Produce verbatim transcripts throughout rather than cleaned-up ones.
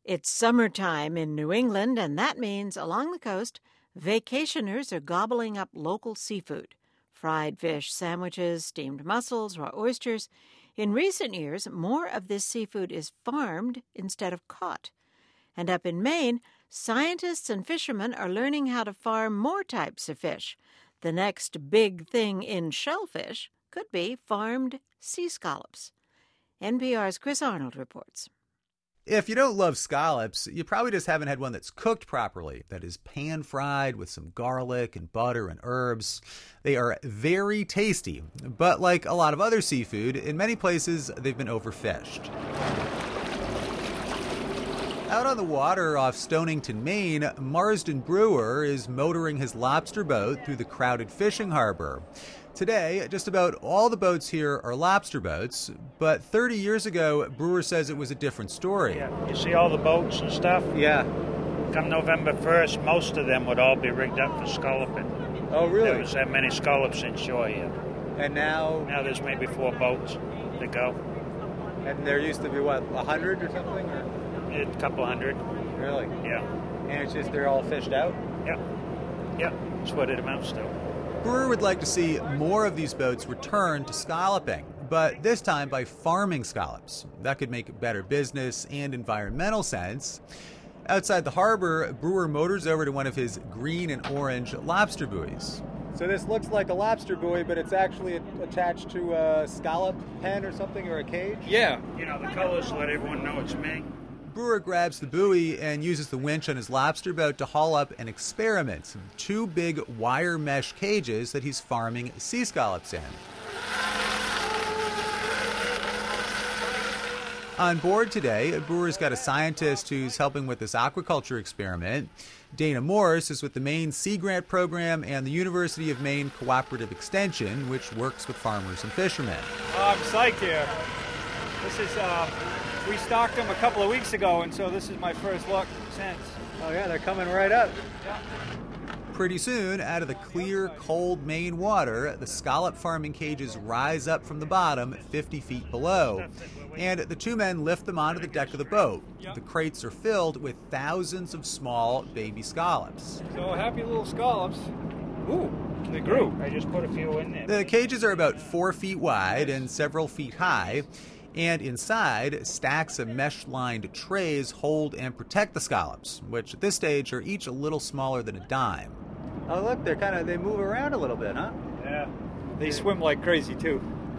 It's summertime in New England, and that means along the coast, vacationers are gobbling up local seafood. Fried fish sandwiches, steamed mussels, raw oysters. In recent years, more of this seafood is farmed instead of caught. And up in Maine, scientists and fishermen are learning how to farm more types of fish. The next big thing in shellfish could be farmed sea scallops. N P R's Chris Arnold reports. If you don't love scallops, you probably just haven't had one that's cooked properly, that is pan-fried with some garlic and butter and herbs. They are very tasty, but like a lot of other seafood, in many places they've been overfished. Out on the water off Stonington, Maine, Marsden Brewer is motoring his lobster boat through the crowded fishing harbor. Today, just about all the boats here are lobster boats, but thirty years ago, Brewer says it was a different story. Yeah, you see all the boats and stuff? Yeah. Come November first, most of them would all be rigged up for scalloping. Oh, really? There was that many scallops inshore here. And now? Now there's maybe four boats to go. And there used to be, what, a hundred or something? Or? A couple hundred. Really? Yeah. And it's just they're all fished out? Yeah. Yeah, that's what it amounts to. Brewer would like to see more of these boats return to scalloping, but this time by farming scallops. That could make better business and environmental sense. Outside the harbor, Brewer motors over to one of his green and orange lobster buoys. So this looks like a lobster buoy, but it's actually attached to a scallop pen or something, or a cage? Yeah. You know, the colors let everyone know it's me. Brewer grabs the buoy and uses the winch on his lobster boat to haul up an experiment, two big wire mesh cages that he's farming sea scallops in. On board today, Brewer's got a scientist who's helping with this aquaculture experiment. Dana Morse is with the Maine Sea Grant Program and the University of Maine Cooperative Extension, which works with farmers and fishermen. Oh, I'm psyched here. This is, uh, we stocked them a couple of weeks ago, and so this is my first look since. Oh yeah, they're coming right up. Yeah. Pretty soon, out of the clear, cold Maine water, the scallop farming cages rise up from the bottom fifty feet below. And the two men lift them onto the deck of the boat. The crates are filled with thousands of small baby scallops. So happy little scallops. Ooh, they grew. I just put a few in there. The cages are about four feet wide and several feet high. And inside, stacks of mesh-lined trays hold and protect the scallops, which at this stage are each a little smaller than a dime. Oh, look, they're kind of, they move around a little bit, huh? Yeah. They swim like crazy, too.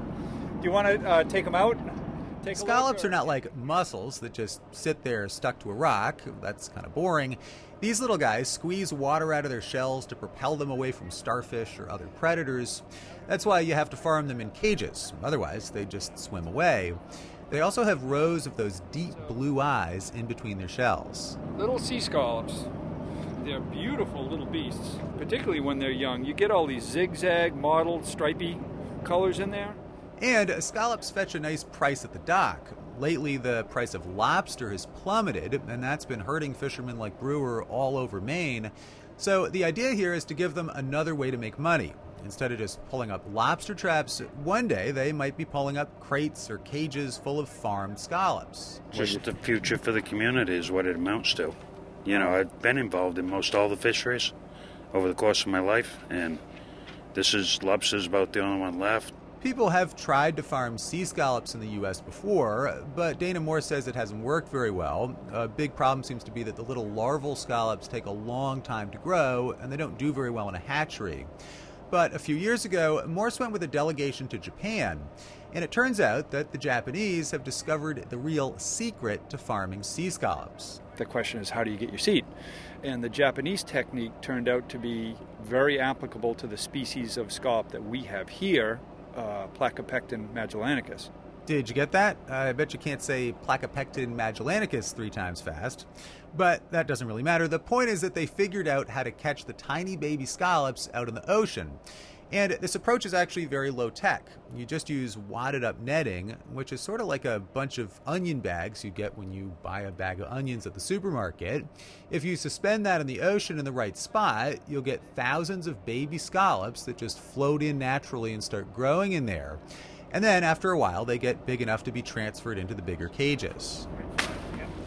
Do you want to uh, take them out? Take Scallops a are not like mussels that just sit there stuck to a rock. That's kind of boring. These little guys squeeze water out of their shells to propel them away from starfish or other predators. That's why you have to farm them in cages. Otherwise, they just swim away. They also have rows of those deep blue eyes in between their shells. Little sea scallops. They're beautiful little beasts, particularly when they're young. You get all these zigzag, mottled, stripy colors in there. And scallops fetch a nice price at the dock. Lately, the price of lobster has plummeted, and that's been hurting fishermen like Brewer all over Maine. So the idea here is to give them another way to make money. Instead of just pulling up lobster traps, one day they might be pulling up crates or cages full of farmed scallops. Just the future for the community is what it amounts to. You know, I've been involved in most all the fisheries over the course of my life, and this is lobster's about the only one left. People have tried to farm sea scallops in the U S before, but Dana Moore says it hasn't worked very well. A big problem seems to be that the little larval scallops take a long time to grow, and they don't do very well in a hatchery. But a few years ago, Morse went with a delegation to Japan, and it turns out that the Japanese have discovered the real secret to farming sea scallops. The question is, how do you get your seed? And the Japanese technique turned out to be very applicable to the species of scallop that we have here, uh, Placopecten magellanicus. Did you get that? Uh, I bet you can't say Placopecten magellanicus three times fast. But that doesn't really matter. The point is that they figured out how to catch the tiny baby scallops out in the ocean. And this approach is actually very low tech. You just use wadded up netting, which is sort of like a bunch of onion bags you get when you buy a bag of onions at the supermarket. If you suspend that in the ocean in the right spot, you'll get thousands of baby scallops that just float in naturally and start growing in there. And then after a while, they get big enough to be transferred into the bigger cages.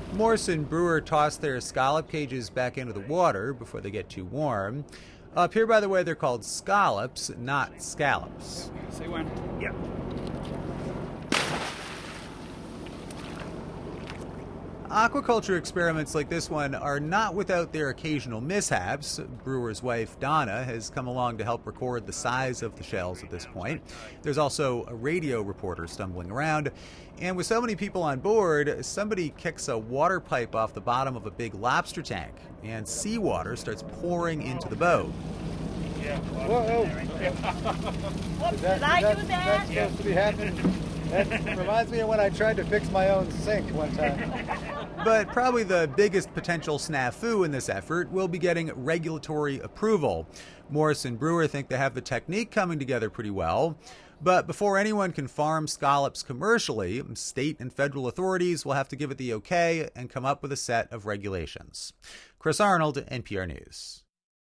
Morse and Brewer toss their scallop cages back into the water before they get too warm. Up here, by the way, they're called scallops, not scallops. Say when. Yeah. Aquaculture experiments like this one are not without their occasional mishaps. Brewer's wife, Donna, has come along to help record the size of the shells at this point. There's also a radio reporter stumbling around. And with so many people on board, somebody kicks a water pipe off the bottom of a big lobster tank, and seawater starts pouring into the boat. Whoa! Whoops, did I do that? That's supposed to be happening. That reminds me of when I tried to fix my own sink one time. But probably the biggest potential snafu in this effort will be getting regulatory approval. Morse and Brewer think they have the technique coming together pretty well. But before anyone can farm scallops commercially, state and federal authorities will have to give it the okay and come up with a set of regulations. Chris Arnold, N P R News.